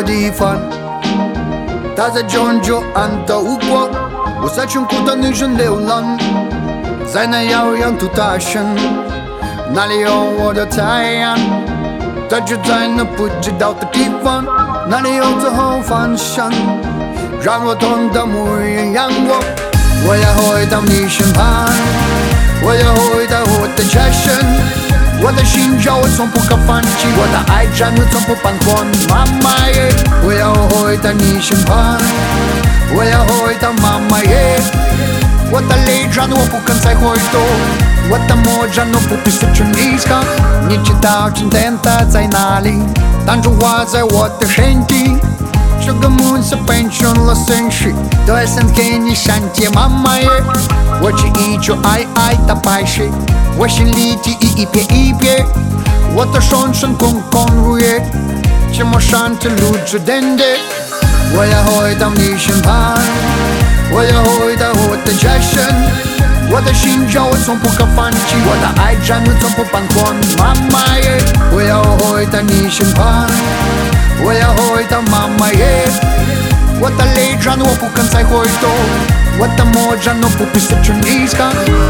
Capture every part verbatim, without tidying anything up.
地方，她在久久安度过。我在穷苦的女生流浪，在那遥远土大山，哪里有我的太阳？它就在那不知道的地方，哪里有最后方向？让我痛的模样让我，我要回到你身旁，我要回到我的家乡。我的心叫我从不可放弃，我的爱战我从不彷徨。妈妈耶，我要回到你身旁，我要回到妈妈耶。我的泪战我不肯再回头，我的魔战我不必失去你看。你知道今天它在哪里？当初画在我的身体，这个梦想变成了现实，都想给你闪电妈妈耶。我只依旧爱爱的白雪，我心里记忆一遍一遍，我的双唇空空如也，寂寞上的路只等待。我要回到你身旁，我要回到我的家乡，我的心叫我从不可放弃，我的爱战我从不彷徨。妈妈耶，我要回到你身旁，我要回到妈妈耶。我的泪战我不肯再回头，我的魔战我不必失去你看。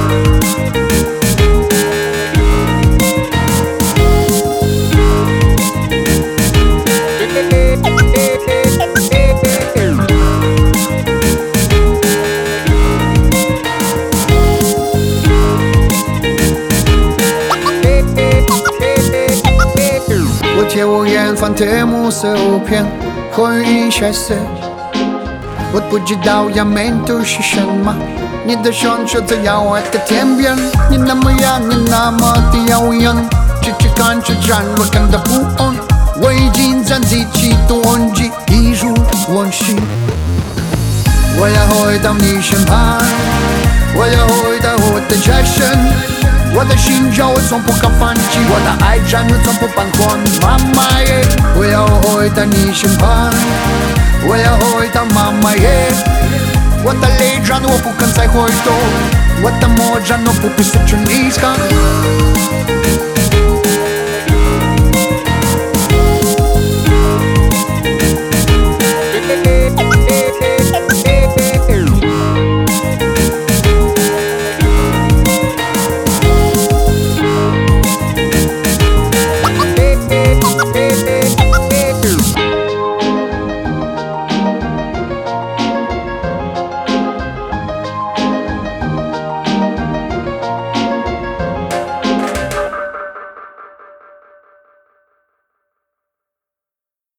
我贴我远方的暮色无边，红云下色，我不知道要面对是什么。你的双手在遥远的天边，你那么远，你那么的遥远，只去看这战我感到不安。我已经将自己的忘记一如往昔。我要回到你身旁，我要回到我的家乡，我的心叫我从不可放弃，我的爱战我从不彷徨。妈妈耶，我要回到你身旁，我要回到妈妈耶。我的泪战我不肯再回头，我的魔战我不必失去你看。